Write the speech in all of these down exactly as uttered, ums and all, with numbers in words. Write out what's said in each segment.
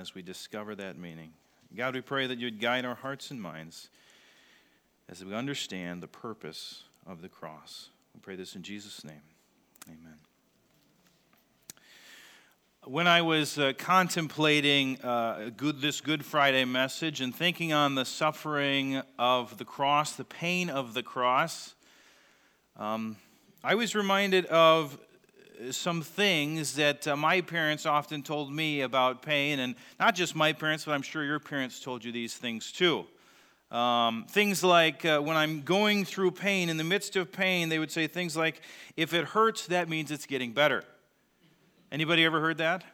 as we discover that meaning. God, we pray that you'd guide our hearts and minds as we understand the purpose of the cross. We pray this in Jesus' name. Amen. When I was uh, contemplating uh, good, this Good Friday message and thinking on the suffering of the cross, the pain of the cross, um, I was reminded of some things that uh, my parents often told me about pain, and not just my parents, but I'm sure your parents told you these things too. Um, things like uh, when I'm going through pain, in the midst of pain, they would say things like, if it hurts, that means it's getting better. Anybody ever heard that?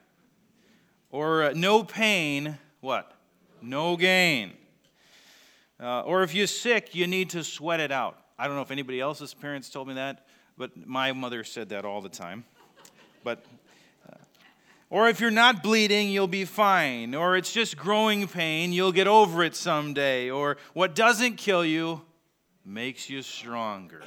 Or uh, no pain, what? No gain. Uh, or if you're sick, you need to sweat it out. I don't know if anybody else's parents told me that, but my mother said that all the time. But, uh, or if you're not bleeding, you'll be fine. Or it's just growing pain, you'll get over it someday. Or what doesn't kill you makes you stronger.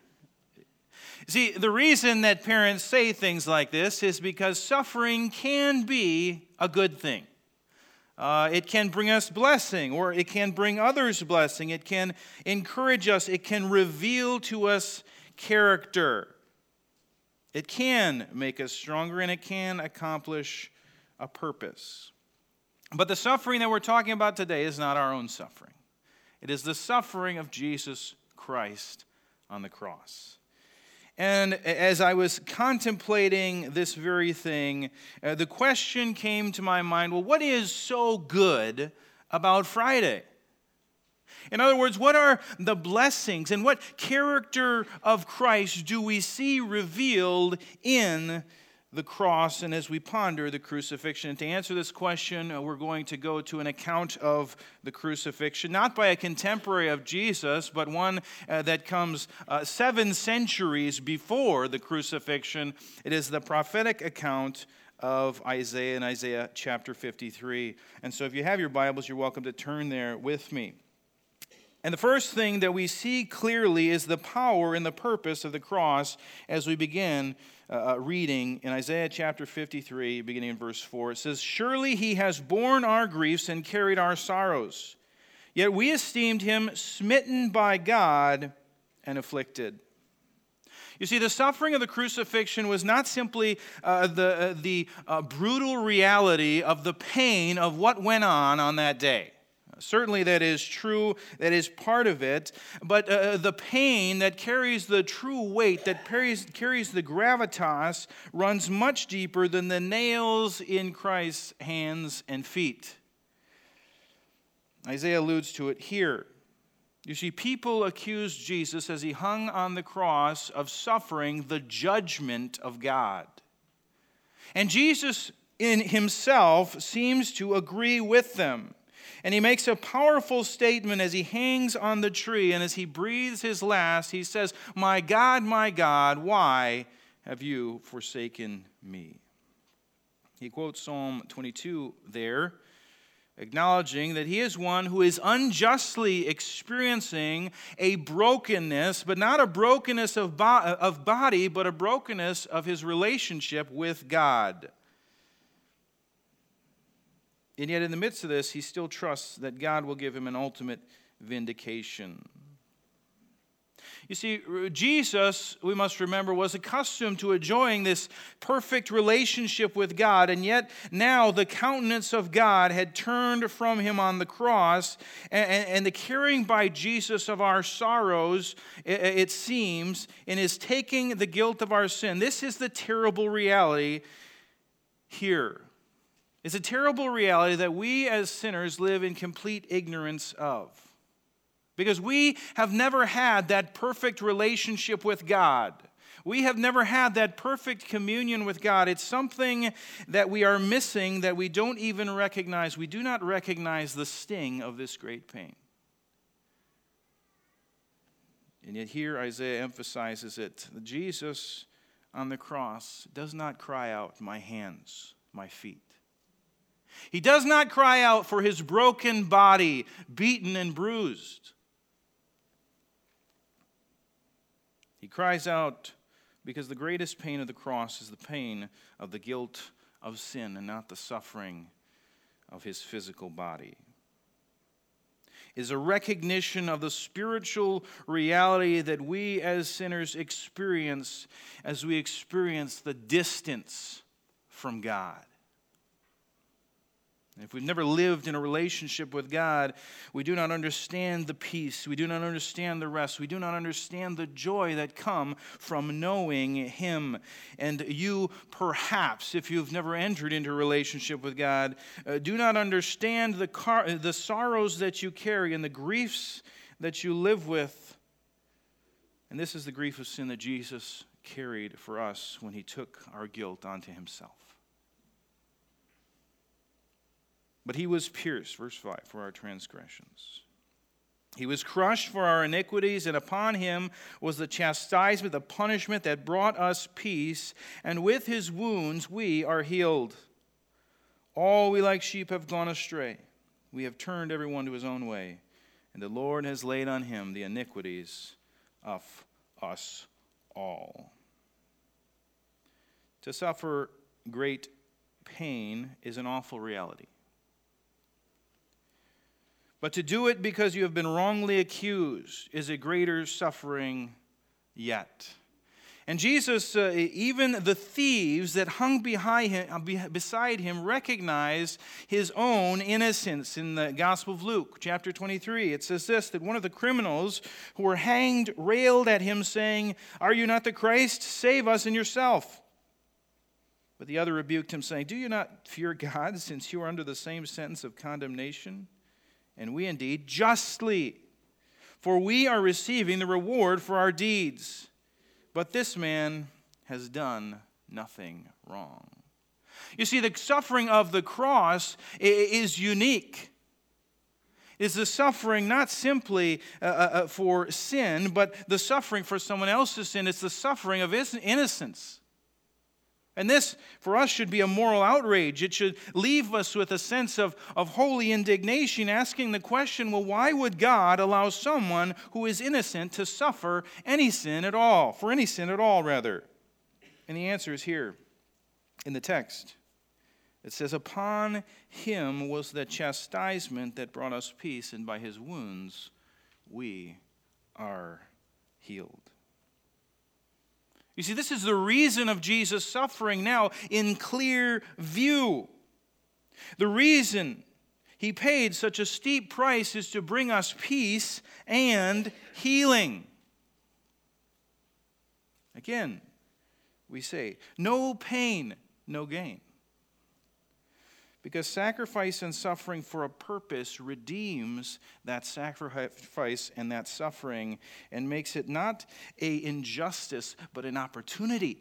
See, the reason that parents say things like this is because suffering can be a good thing. Uh, it can bring us blessing, or it can bring others blessing. It can encourage us. It can reveal to us character. It can make us stronger, and it can accomplish a purpose. But the suffering that we're talking about today is not our own suffering. It is the suffering of Jesus Christ on the cross. And as I was contemplating this very thing, uh, the question came to my mind, well, what is so good about Friday? In other words, what are the blessings and what character of Christ do we see revealed in the cross and as we ponder the crucifixion? And to answer this question, uh, we're going to go to an account of the crucifixion, not by a contemporary of Jesus, but one uh, that comes uh, seven centuries before the crucifixion. It is the prophetic account of Isaiah in Isaiah chapter fifty-three. And so if you have your Bibles, you're welcome to turn there with me. And the first thing that we see clearly is the power and the purpose of the cross as we begin uh, reading in Isaiah chapter fifty-three, beginning in verse four. It says, "Surely he has borne our griefs and carried our sorrows. Yet we esteemed him smitten by God and afflicted." You see, the suffering of the crucifixion was not simply uh, the, uh, the uh, brutal reality of the pain of what went on on that day. Certainly that is true, that is part of it, but uh, the pain that carries the true weight, that carries, carries the gravitas, runs much deeper than the nails in Christ's hands and feet. Isaiah alludes to it here. You see, people accused Jesus as he hung on the cross of suffering the judgment of God. And Jesus in himself seems to agree with them. And he makes a powerful statement as he hangs on the tree and as he breathes his last. He says, "My God, my God, why have you forsaken me?" He quotes Psalm twenty-two there, acknowledging that he is one who is unjustly experiencing a brokenness, but not a brokenness of, bo- of body, but a brokenness of his relationship with God. And yet in the midst of this, he still trusts that God will give him an ultimate vindication. You see, Jesus, we must remember, was accustomed to enjoying this perfect relationship with God, and yet now the countenance of God had turned from him on the cross, and, and the carrying by Jesus of our sorrows, it, it seems, in his taking the guilt of our sin. This is the terrible reality here. It's a terrible reality that we as sinners live in complete ignorance of. Because we have never had that perfect relationship with God. We have never had that perfect communion with God. It's something that we are missing that we don't even recognize. We do not recognize the sting of this great pain. And yet here Isaiah emphasizes it. Jesus on the cross does not cry out, "My hands, my feet." He does not cry out for his broken body, beaten and bruised. He cries out because the greatest pain of the cross is the pain of the guilt of sin and not the suffering of his physical body. Is a recognition of the spiritual reality that we as sinners experience as we experience the distance from God. If we've never lived in a relationship with God, we do not understand the peace, we do not understand the rest, we do not understand the joy that come from knowing Him. And you, perhaps, if you've never entered into a relationship with God, uh, do not understand the, car- the sorrows that you carry and the griefs that you live with. And this is the grief of sin that Jesus carried for us when He took our guilt onto Himself. But He was pierced, verse five, for our transgressions. He was crushed for our iniquities, and upon Him was the chastisement, the punishment that brought us peace, and with His wounds we are healed. All we like sheep have gone astray. We have turned everyone to his own way, and the Lord has laid on Him the iniquities of us all. To suffer great pain is an awful reality. But to do it because you have been wrongly accused is a greater suffering yet. And Jesus, uh, even the thieves that hung behind him, beside him, recognized his own innocence. In the Gospel of Luke, chapter twenty-three, it says this, that one of the criminals who were hanged railed at him, saying, "Are you not the Christ? Save us and yourself." But the other rebuked him, saying, "Do you not fear God, since you are under the same sentence of condemnation? And we indeed justly, for we are receiving the reward for our deeds. But this man has done nothing wrong." You see, the suffering of the cross is unique. It's the suffering not simply uh, for sin, but the suffering for someone else's sin. It's the suffering of innocence. And this, for us, should be a moral outrage. It should leave us with a sense of, of holy indignation, asking the question, well, why would God allow someone who is innocent to suffer any sin at all, for any sin at all, rather? And the answer is here in the text. It says, "Upon Him was the chastisement that brought us peace, and by His wounds we are healed." You see, this is the reason of Jesus' suffering now in clear view. The reason He paid such a steep price is to bring us peace and healing. Again, we say, no pain, no gain. Because sacrifice and suffering for a purpose redeems that sacrifice and that suffering and makes it not an injustice, but an opportunity.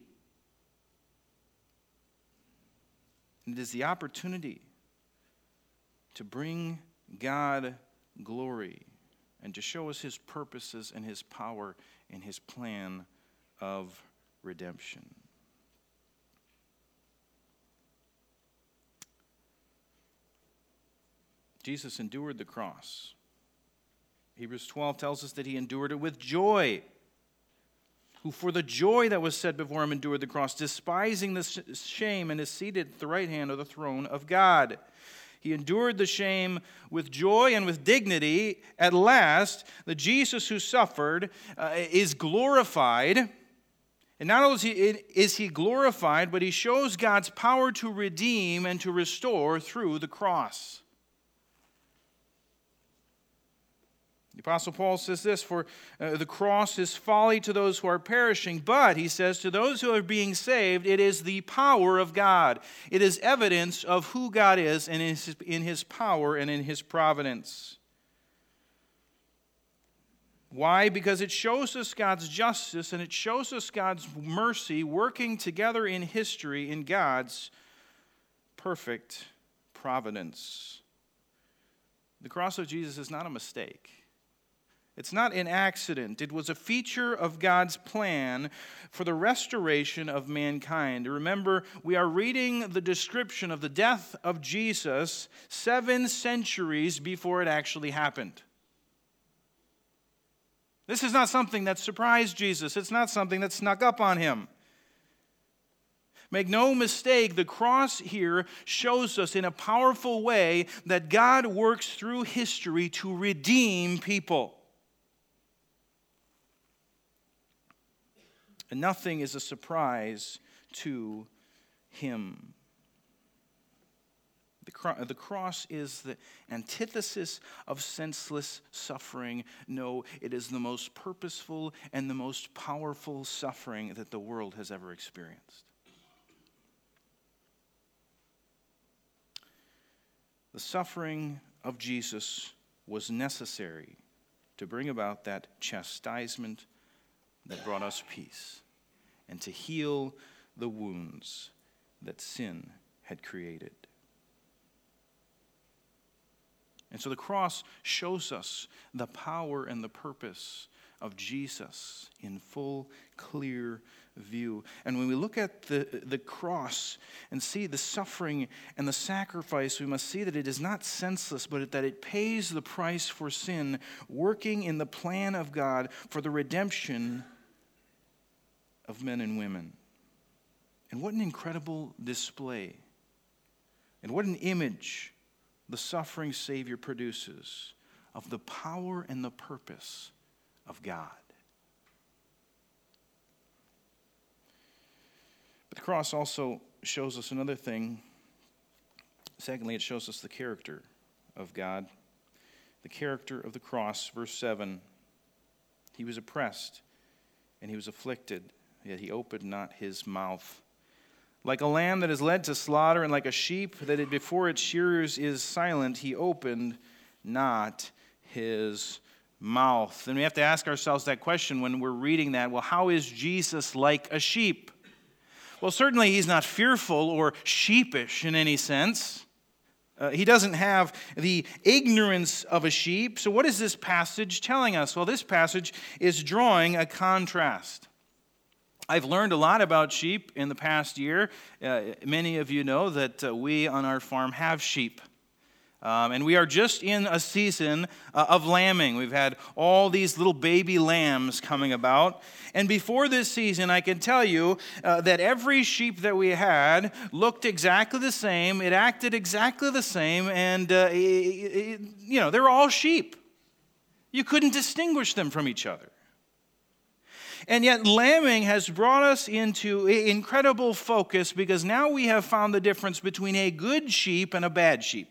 It is the opportunity to bring God glory and to show us His purposes and His power and His plan of redemption. Jesus endured the cross. Hebrews twelve tells us that He endured it with joy. Who for the joy that was set before Him endured the cross, despising the shame, and is seated at the right hand of the throne of God. He endured the shame with joy and with dignity. At last, the Jesus who suffered uh, is glorified. And not only is He glorified, but He shows God's power to redeem and to restore through the cross. The Apostle Paul says this, for uh, the cross is folly to those who are perishing, but, he says, to those who are being saved, it is the power of God. It is evidence of who God is and in His, in His power and in His providence. Why? Because it shows us God's justice and it shows us God's mercy working together in history in God's perfect providence. The cross of Jesus is not a mistake. It's not an accident. It was a feature of God's plan for the restoration of mankind. Remember, we are reading the description of the death of Jesus seven centuries before it actually happened. This is not something that surprised Jesus. It's not something that snuck up on Him. Make no mistake, the cross here shows us in a powerful way that God works through history to redeem people. And nothing is a surprise to him. The, cro- the cross is the antithesis of senseless suffering. No, it is the most purposeful and the most powerful suffering that the world has ever experienced. The suffering of Jesus was necessary to bring about that chastisement that brought us peace and to heal the wounds that sin had created. And so the cross shows us the power and the purpose of Jesus in full, clear view. And when we look at the, the cross and see the suffering and the sacrifice, we must see that it is not senseless, but that it pays the price for sin, working in the plan of God for the redemption of men and women. And what an incredible display. And what an image the suffering Savior produces of the power and the purpose of God. But the cross also shows us another thing. Secondly, it shows us the character of God. The character of the cross, verse seven. He was oppressed and he was afflicted, yet he opened not his mouth. Like a lamb that is led to slaughter, and like a sheep that it before its shearers is silent, he opened not his mouth. And we have to ask ourselves that question when we're reading that. Well, how is Jesus like a sheep? Well, certainly he's not fearful or sheepish in any sense. Uh, he doesn't have the ignorance of a sheep. So what is this passage telling us? Well, this passage is drawing a contrast. I've learned a lot about sheep in the past year. Uh, many of you know that uh, we on our farm have sheep. Um, and we are just in a season uh, of lambing. We've had all these little baby lambs coming about. And before this season, I can tell you uh, that every sheep that we had looked exactly the same. It acted exactly the same. And, uh, it, it, you know, they're all sheep. You couldn't distinguish them from each other. And yet lambing has brought us into incredible focus because now we have found the difference between a good sheep and a bad sheep.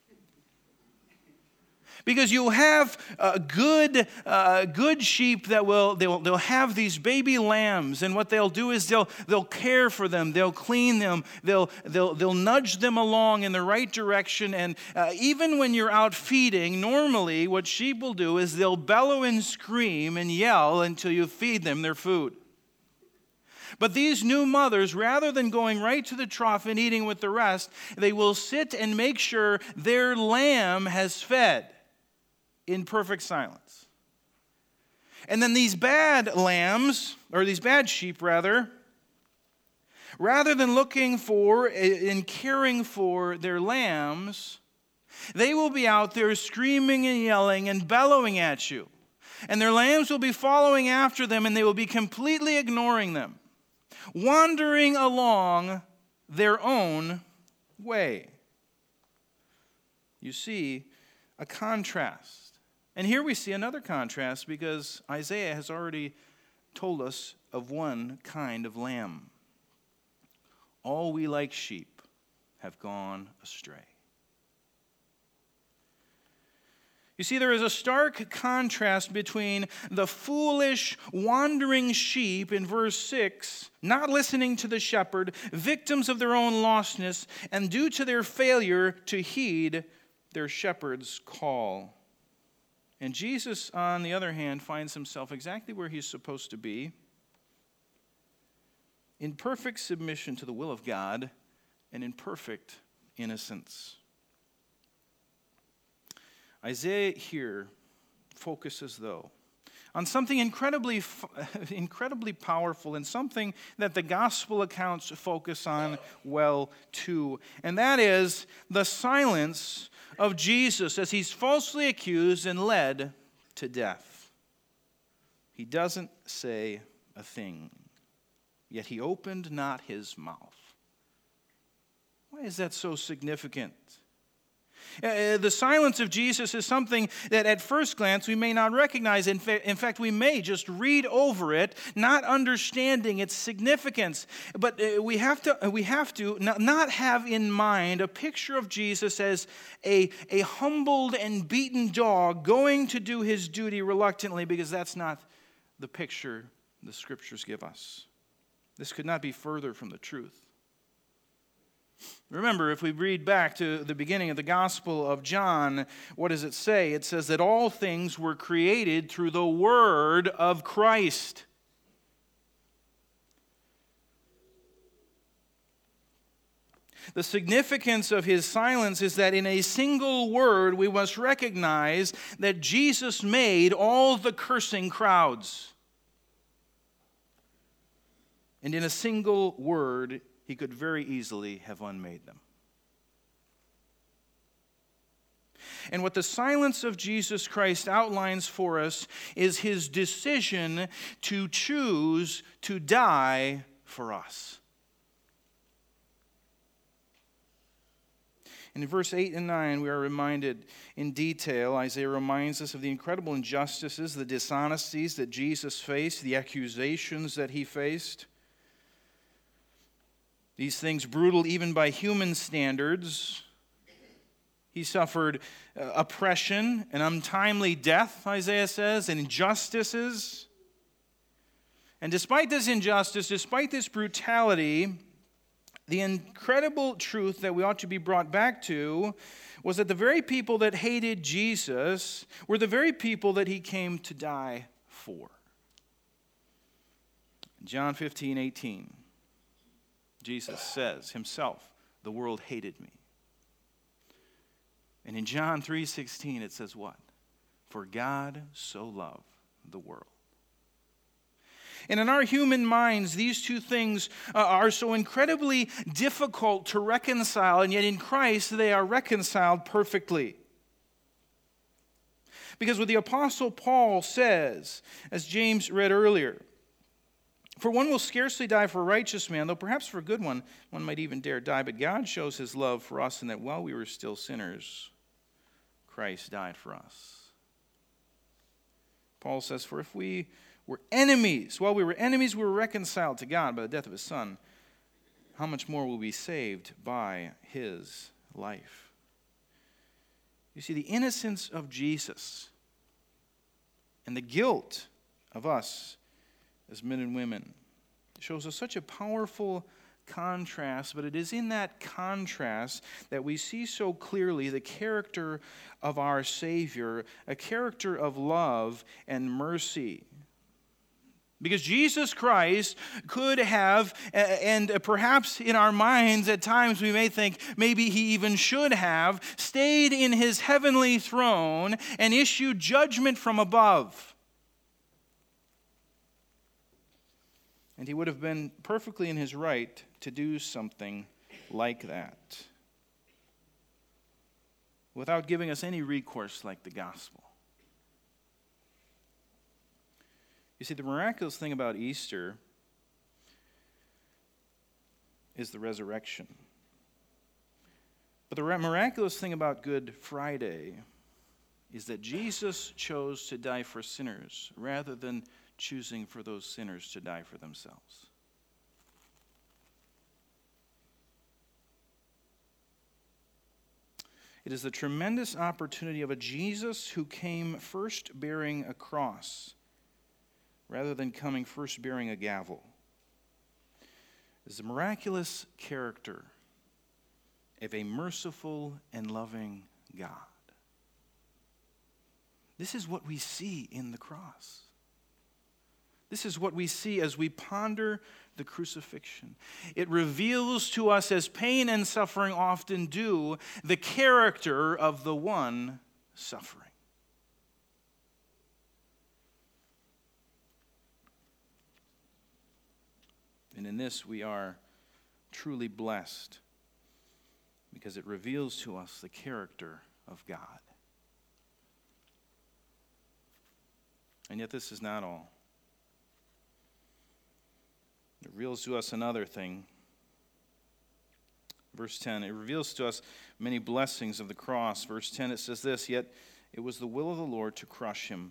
Because you'll have uh, good, uh, good sheep that will they'll they'll have these baby lambs, and what they'll do is they'll they'll care for them, they'll clean them, they'll they'll they'll nudge them along in the right direction. And uh, even when you're out feeding, normally what sheep will do is they'll bellow and scream and yell until you feed them their food. But these new mothers, rather than going right to the trough and eating with the rest, they will sit and make sure their lamb has fed in perfect silence. And then these bad lambs, or these bad sheep rather, rather than looking for and caring for their lambs, they will be out there screaming and yelling and bellowing at you. And their lambs will be following after them, and they will be completely ignoring them, wandering along their own way. You see a contrast. And here we see another contrast because Isaiah has already told us of one kind of lamb. All we like sheep have gone astray. You see, there is a stark contrast between the foolish, wandering sheep in verse six, not listening to the shepherd, victims of their own lostness, and due to their failure to heed their shepherd's call. And Jesus, on the other hand, finds himself exactly where he's supposed to be, in perfect submission to the will of God and in perfect innocence. Isaiah here focuses, though, on something incredibly, incredibly powerful and something that the gospel accounts focus on well, too. And that is the silence of Jesus as he's falsely accused and led to death. He doesn't say a thing, yet he opened not his mouth. Why is that so significant? Uh, the silence of Jesus is something that at first glance we may not recognize. In, fa- in fact, we may just read over it, not understanding its significance. But uh, we have to, uh, we have to not, not have in mind a picture of Jesus as a, a humbled and beaten dog going to do his duty reluctantly, because that's not the picture the Scriptures give us. This could not be further from the truth. Remember, if we read back to the beginning of the Gospel of John, what does it say? It says that all things were created through the Word of Christ. The significance of his silence is that in a single word we must recognize that Jesus made all the cursing crowds. And in a single word, he could very easily have unmade them. And what the silence of Jesus Christ outlines for us is his decision to choose to die for us. In verse eight and nine, we are reminded in detail, Isaiah reminds us of the incredible injustices, the dishonesties that Jesus faced, the accusations that he faced. These things brutal even by human standards. He suffered uh, oppression and untimely death, Isaiah says, and injustices. And despite this injustice, despite this brutality, the incredible truth that we ought to be brought back to was that the very people that hated Jesus were the very people that he came to die for. John fifteen eighteen. Jesus says himself, the world hated me. And in John three sixteen it says what? For God so loved the world. And in our human minds, these two things uh, are so incredibly difficult to reconcile, and yet in Christ they are reconciled perfectly. Because what the Apostle Paul says, as James read earlier, for one will scarcely die for a righteous man, though perhaps for a good one, one might even dare die. But God shows his love for us in that while we were still sinners, Christ died for us. Paul says, for if we were enemies, while we were enemies, we were reconciled to God by the death of his Son, how much more will we be saved by his life? You see, the innocence of Jesus and the guilt of us as men and women shows us such a powerful contrast, but it is in that contrast that we see so clearly the character of our Savior, a character of love and mercy. Because Jesus Christ could have, and perhaps in our minds at times we may think maybe he even should have, stayed in his heavenly throne and issued judgment from above. And he would have been perfectly in his right to do something like that, without giving us any recourse like the gospel. You see, the miraculous thing about Easter is the resurrection. But the miraculous thing about Good Friday is that Jesus chose to die for sinners rather than choosing for those sinners to die for themselves. It is the tremendous opportunity of a Jesus who came first bearing a cross rather than coming first bearing a gavel. It is the miraculous character of a merciful and loving God. This is what we see in the cross. This is what we see as we ponder the crucifixion. It reveals to us, as pain and suffering often do, the character of the one suffering. And in this we are truly blessed because it reveals to us the character of God. And yet this is not all. It reveals to us another thing. Verse ten, it reveals to us many blessings of the cross. Verse ten, it says this, "Yet it was the will of the Lord to crush him.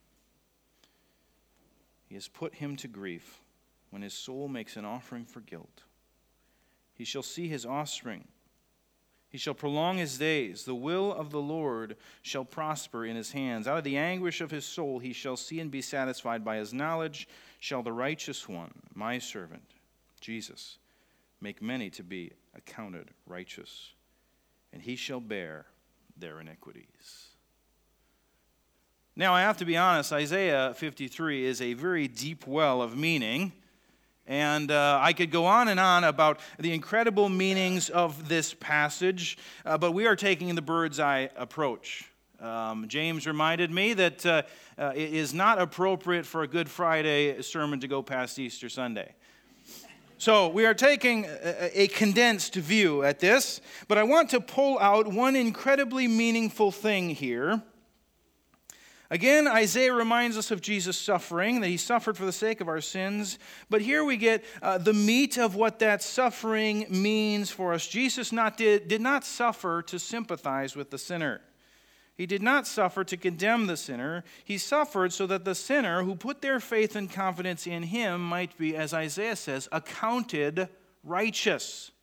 He has put him to grief when his soul makes an offering for guilt. He shall see his offspring. He shall prolong his days. The will of the Lord shall prosper in his hands. Out of the anguish of his soul he shall see and be satisfied. By his knowledge shall the righteous one, my servant, Jesus, make many to be accounted righteous, and he shall bear their iniquities." Now, I have to be honest, Isaiah fifty-three is a very deep well of meaning. And uh, I could go on and on about the incredible meanings of this passage, uh, but we are taking the bird's eye approach. Um, James reminded me that uh, uh, it is not appropriate for a Good Friday sermon to go past Easter Sunday. So we are taking a, a condensed view at this, but I want to pull out one incredibly meaningful thing here. Again, Isaiah reminds us of Jesus' suffering, that he suffered for the sake of our sins. But here we get uh, the meat of what that suffering means for us. Jesus not did, did not suffer to sympathize with the sinner. He did not suffer to condemn the sinner. He suffered so that the sinner who put their faith and confidence in him might be, as Isaiah says, accounted righteous.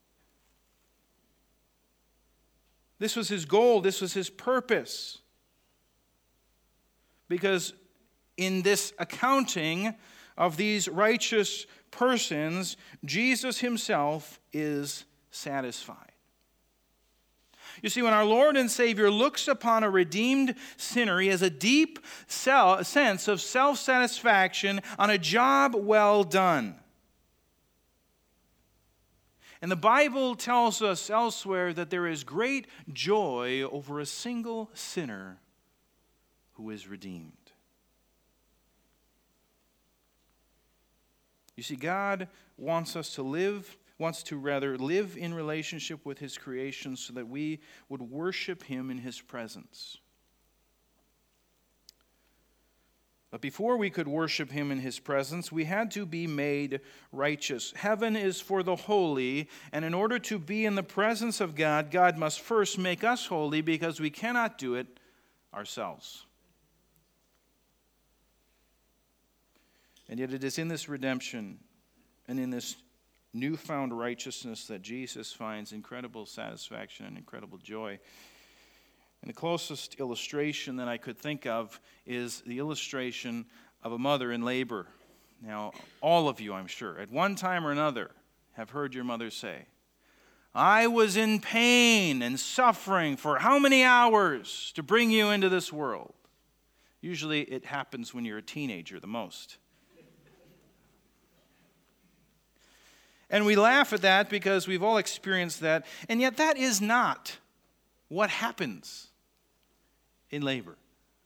This was his goal. This was his purpose. Because in this accounting of these righteous persons, Jesus himself is satisfied. You see, when our Lord and Savior looks upon a redeemed sinner, he has a deep sense of self-satisfaction on a job well done. And the Bible tells us elsewhere that there is great joy over a single sinner who is redeemed. You see, God wants us to live, wants to rather live in relationship with his creation so that we would worship him in his presence. But before we could worship him in his presence, we had to be made righteous. Heaven is for the holy, and in order to be in the presence of God, God must first make us holy because we cannot do it ourselves. And yet it is in this redemption and in this newfound righteousness that Jesus finds incredible satisfaction and incredible joy. And the closest illustration that I could think of is the illustration of a mother in labor. Now, all of you, I'm sure, at one time or another have heard your mother say, "I was in pain and suffering for how many hours to bring you into this world?" Usually it happens when you're a teenager the most. And we laugh at that because we've all experienced that. And yet that is not what happens in labor.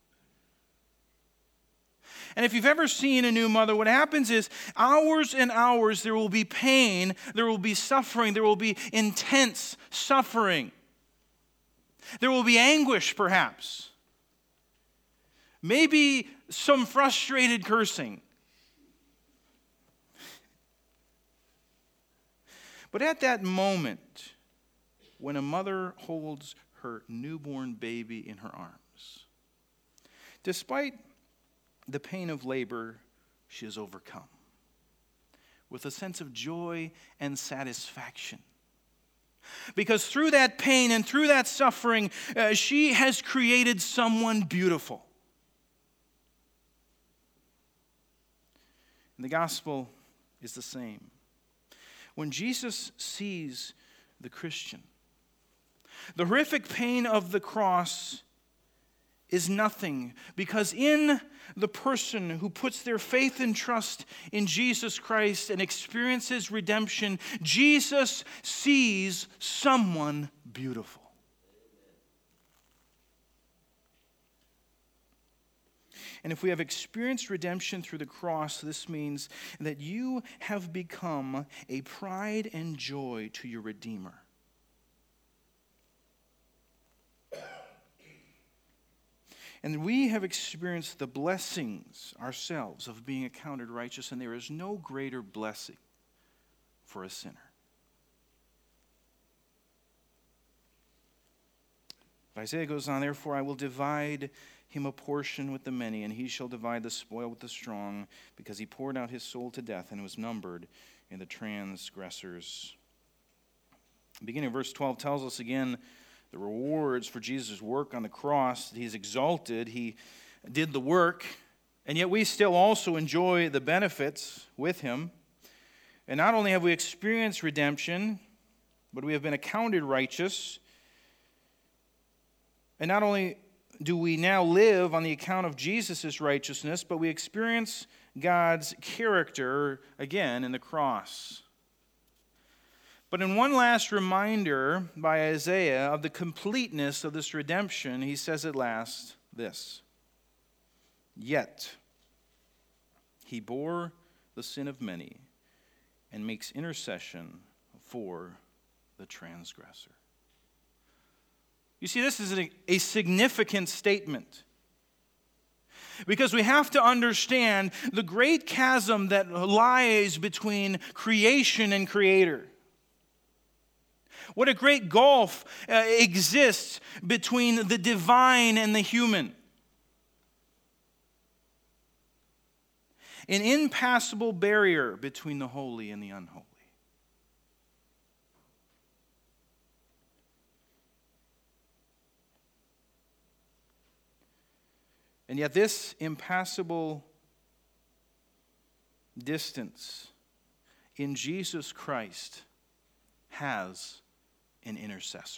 And if you've ever seen a new mother, what happens is hours and hours there will be pain, there will be suffering, there will be intense suffering. There will be anguish, perhaps. Maybe some frustrated cursing. But at that moment, when a mother holds her newborn baby in her arms, despite the pain of labor, she is overcome with a sense of joy and satisfaction. Because through that pain and through that suffering, uh, she has created someone beautiful. And the gospel is the same. When Jesus sees the Christian, the horrific pain of the cross is nothing, because in the person who puts their faith and trust in Jesus Christ and experiences redemption, Jesus sees someone beautiful. And if we have experienced redemption through the cross, this means that you have become a pride and joy to your Redeemer. And we have experienced the blessings ourselves of being accounted righteous, and there is no greater blessing for a sinner. Isaiah goes on, therefore I will divide him a portion with the many, and he shall divide the spoil with the strong, because he poured out his soul to death and was numbered in the transgressors. Beginning of verse twelve tells us again the rewards for Jesus' work on the cross. He's exalted, he did the work, and yet we still also enjoy the benefits with him. And not only have we experienced redemption, but we have been accounted righteous. And not only do we now live on the account of Jesus' righteousness, but we experience God's character again in the cross. But in one last reminder by Isaiah of the completeness of this redemption, he says at last this: yet he bore the sin of many and makes intercession for the transgressor. You see, this is a, a significant statement, because we have to understand the great chasm that lies between creation and creator. What a great gulf uh, exists between the divine and the human. An impassable barrier between the holy and the unholy. And yet this impassable distance in Jesus Christ has an intercessor.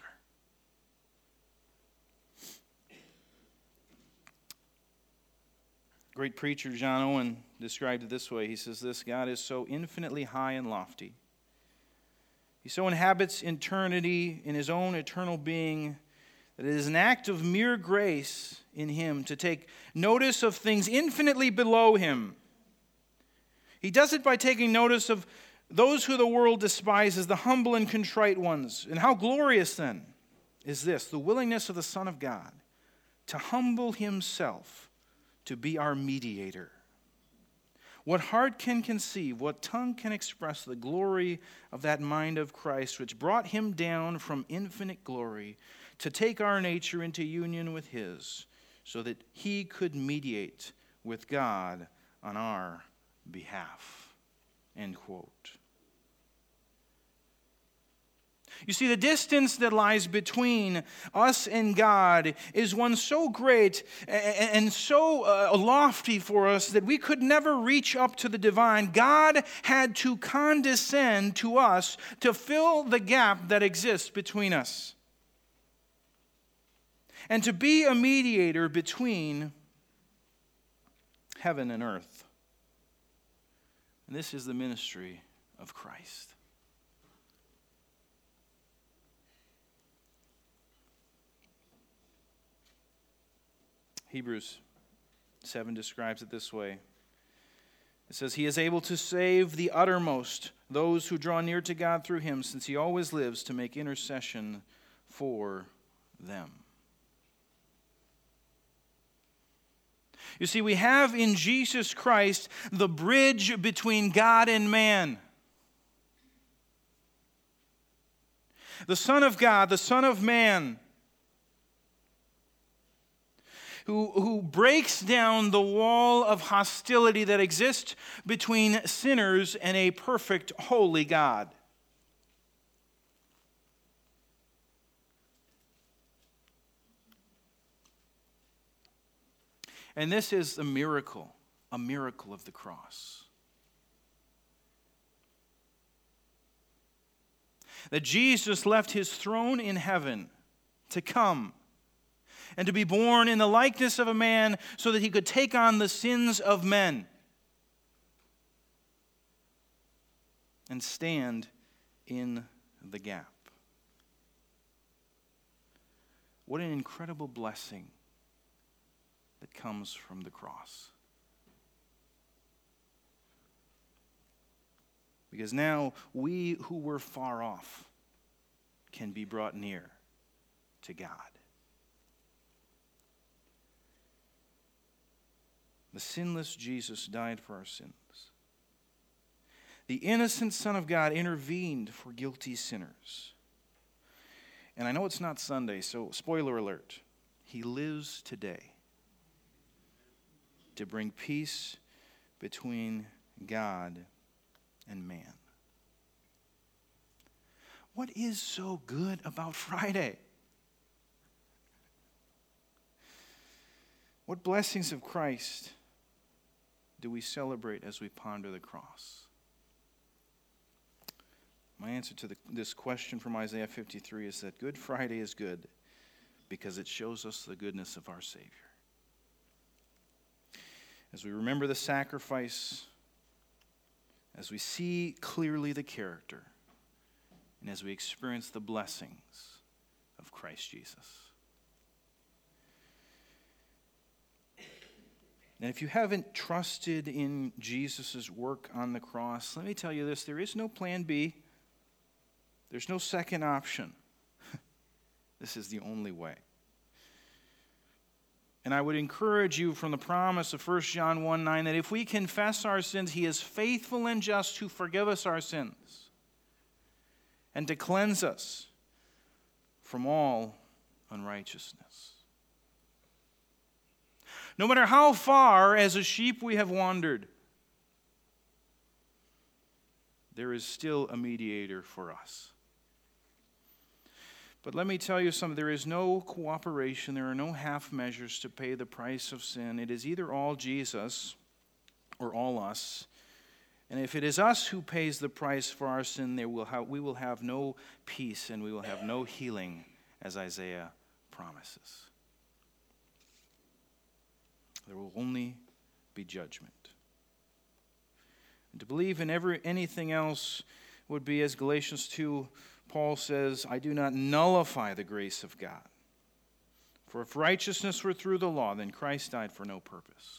Great preacher John Owen described it this way. He says this: God is so infinitely high and lofty. He so inhabits eternity in his own eternal being that it is an act of mere grace in him to take notice of things infinitely below him. He does it by taking notice of those who the world despises, the humble and contrite ones. And how glorious then is this, the willingness of the Son of God to humble himself to be our mediator. What heart can conceive, what tongue can express the glory of that mind of Christ, which brought him down from infinite glory to take our nature into union with his, so that he could mediate with God on our behalf. End quote. You see, the distance that lies between us and God is one so great and so uh, lofty for us that we could never reach up to the divine. God had to condescend to us to fill the gap that exists between us, and to be a mediator between heaven and earth. And this is the ministry of Christ. Hebrews seven describes it this way. It says, he is able to save the uttermost, those who draw near to God through him, since he always lives to make intercession for them. You see, we have in Jesus Christ the bridge between God and man. The Son of God, the Son of Man, who, who breaks down the wall of hostility that exists between sinners and a perfect, holy God. And this is a miracle, a miracle of the cross. That Jesus left his throne in heaven to come and to be born in the likeness of a man so that he could take on the sins of men and stand in the gap. What an incredible blessing that comes from the cross. Because now we who were far off can be brought near to God. The sinless Jesus died for our sins. The innocent Son of God intervened for guilty sinners. And I know it's not Sunday, so spoiler alert. He lives today to bring peace between God and man. What is so good about Friday? What blessings of Christ do we celebrate as we ponder the cross? My answer to the, this question from Isaiah fifty-three is that Good Friday is good because it shows us the goodness of our Savior. As we remember the sacrifice, as we see clearly the character, and as we experience the blessings of Christ Jesus. And if you haven't trusted in Jesus' work on the cross, let me tell you this, there is no plan B. There's no second option. This is the only way. And I would encourage you from the promise of First John one nine that if we confess our sins, He is faithful and just to forgive us our sins and to cleanse us from all unrighteousness. No matter how far as a sheep we have wandered, there is still a mediator for us. But let me tell you something, there is no cooperation, there are no half measures to pay the price of sin. It is either all Jesus or all us. And if it is us who pays the price for our sin, there will have, we will have no peace and we will have no healing, as Isaiah promises. There will only be judgment. And to believe in every, anything else would be, as Galatians two, Paul says, I do not nullify the grace of God. For if righteousness were through the law, then Christ died for no purpose.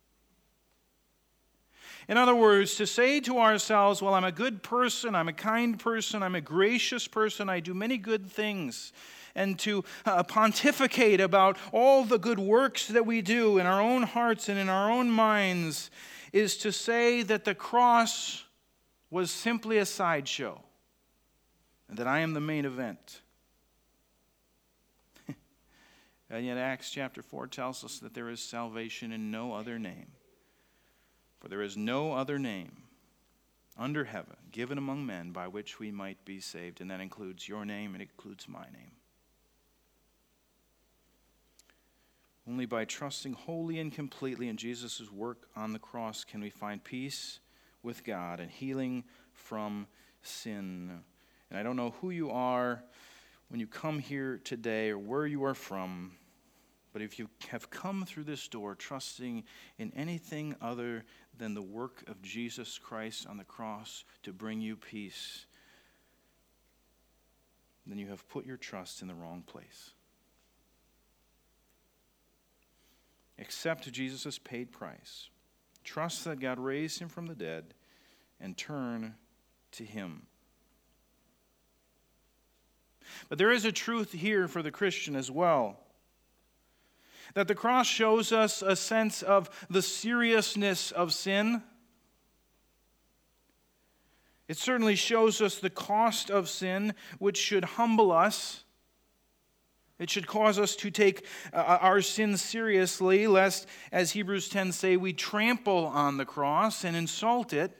In other words, to say to ourselves, well, I'm a good person, I'm a kind person, I'm a gracious person, I do many good things, and to uh, pontificate about all the good works that we do in our own hearts and in our own minds is to say that the cross was simply a sideshow and that I am the main event. And yet Acts chapter four tells us that there is salvation in no other name. For there is no other name under heaven given among men by which we might be saved. And that includes your name and it includes my name. Only by trusting wholly and completely in Jesus' work on the cross can we find peace with God and healing from sin. And I don't know who you are when you come here today or where you are from, but if you have come through this door trusting in anything other than the work of Jesus Christ on the cross to bring you peace, then you have put your trust in the wrong place. Accept Jesus' paid price. Trust that God raised him from the dead and turn to him. But there is a truth here for the Christian as well. That the cross shows us a sense of the seriousness of sin. It certainly shows us the cost of sin, which should humble us. It should cause us to take uh, our sin seriously, lest, as Hebrews ten say, we trample on the cross and insult it.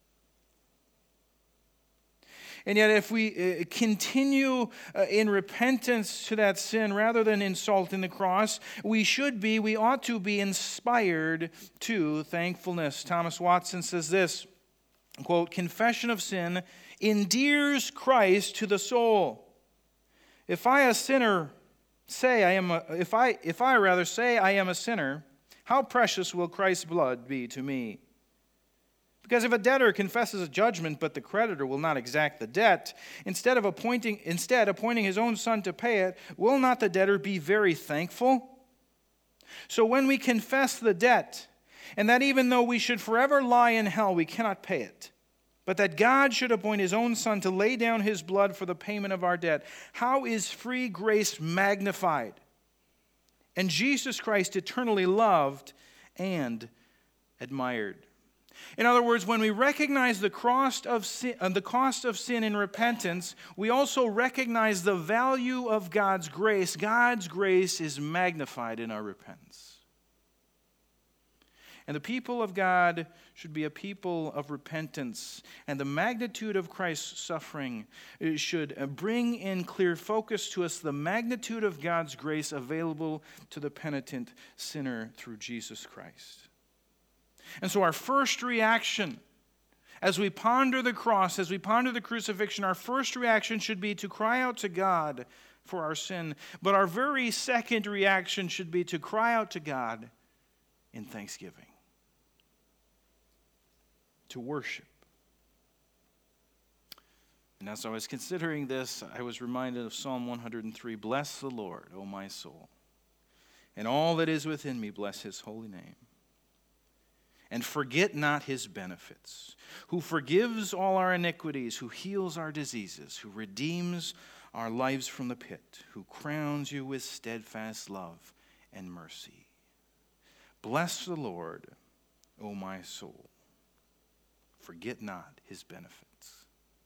And yet if we uh, continue uh, in repentance to that sin rather than insulting the cross, we should be, we ought to be inspired to thankfulness. Thomas Watson says this, quote, confession of sin endears Christ to the soul. If I, a sinner, say I am a, if I if I rather say I am a sinner, how precious will Christ's blood be to me? Because if a debtor confesses a judgment, but the creditor will not exact the debt, instead of appointing instead appointing his own son to pay it, will not the debtor be very thankful? So when we confess the debt, and that even though we should forever lie in hell, we cannot pay it, but that God should appoint his own son to lay down his blood for the payment of our debt, how is free grace magnified? And Jesus Christ eternally loved and admired. In other words, when we recognize the cost of sin, uh, the cost of sin in repentance, we also recognize the value of God's grace. God's grace is magnified in our repentance. And the people of God should be a people of repentance. And the magnitude of Christ's suffering should bring in clear focus to us the magnitude of God's grace available to the penitent sinner through Jesus Christ. And so our first reaction, as we ponder the cross, as we ponder the crucifixion, our first reaction should be to cry out to God for our sin. But our very second reaction should be to cry out to God in thanksgiving, to worship. And as I was considering this, I was reminded of Psalm one hundred three. Bless the Lord, O my soul, and all that is within me, bless his holy name. And forget not his benefits, who forgives all our iniquities, who heals our diseases, who redeems our lives from the pit, who crowns you with steadfast love and mercy. Bless the Lord, O my soul. Forget not his benefits.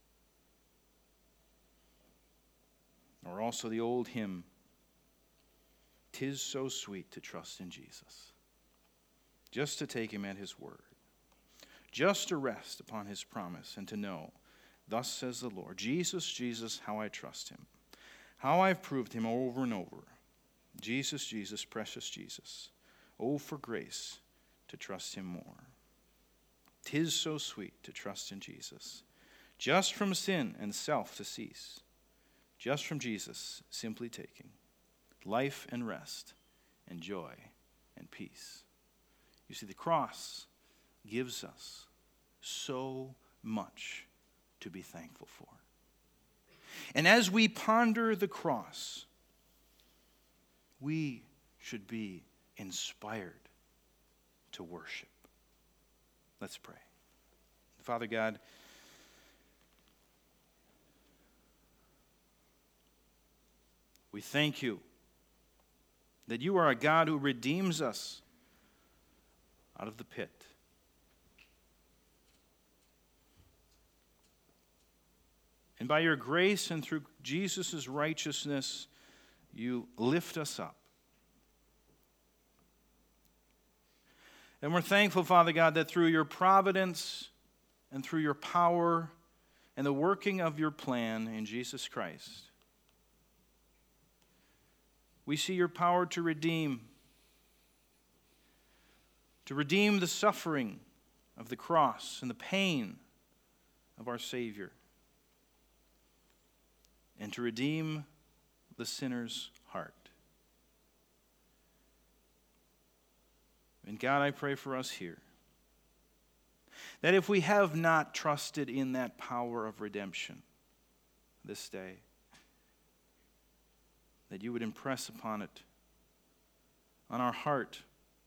Or also the old hymn, "'Tis so sweet to trust in Jesus, just to take him at his word, just to rest upon his promise and to know, thus says the Lord, Jesus, Jesus, how I trust him, how I've proved him over and over. Jesus, Jesus, precious Jesus, oh, for grace to trust him more. 'Tis so sweet to trust in Jesus, just from sin and self to cease, just from Jesus simply taking life and rest and joy and peace." You see, the cross gives us so much to be thankful for. And as we ponder the cross, we should be inspired to worship. Let's pray. Father God, we thank you that you are a God who redeems us out of the pit. And by your grace and through Jesus' righteousness, you lift us up. And we're thankful, Father God, that through your providence and through your power and the working of your plan in Jesus Christ, we see your power to redeem, to redeem the suffering of the cross and the pain of our Savior, and to redeem the sinner's heart. And God, I pray for us here, that if we have not trusted in that power of redemption this day, that you would impress upon it, on our heart,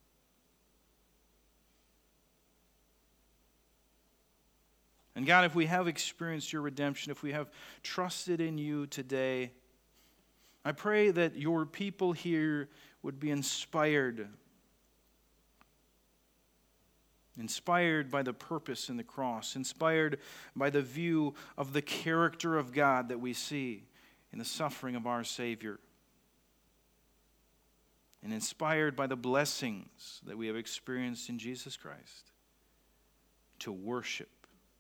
and God, if we have experienced your redemption, if we have trusted in you today, I pray that your people here would be inspired, inspired by the purpose in the cross, inspired by the view of the character of God that we see in the suffering of our Savior, and inspired by the blessings that we have experienced in Jesus Christ, to worship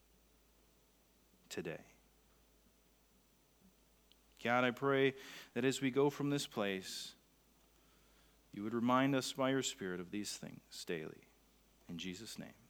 today. God, I pray that as we go from this place, you would remind us by your Spirit of these things daily. In Jesus' name.